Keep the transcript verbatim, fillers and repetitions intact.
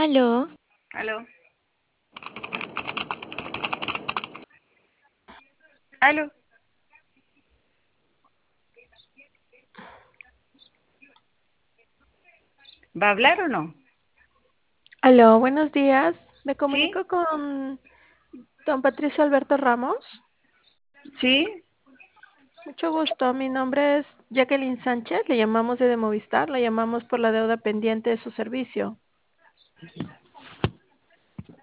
Aló, Aló, aló. ¿Va a hablar o no? Aló, buenos días. Me ¿Sí? comunico con don Patricio Alberto Ramos. ¿Sí? Mucho gusto. Mi nombre es Jacqueline Sánchez. Le llamamos de Movistar. Le llamamos por la deuda pendiente de su servicio.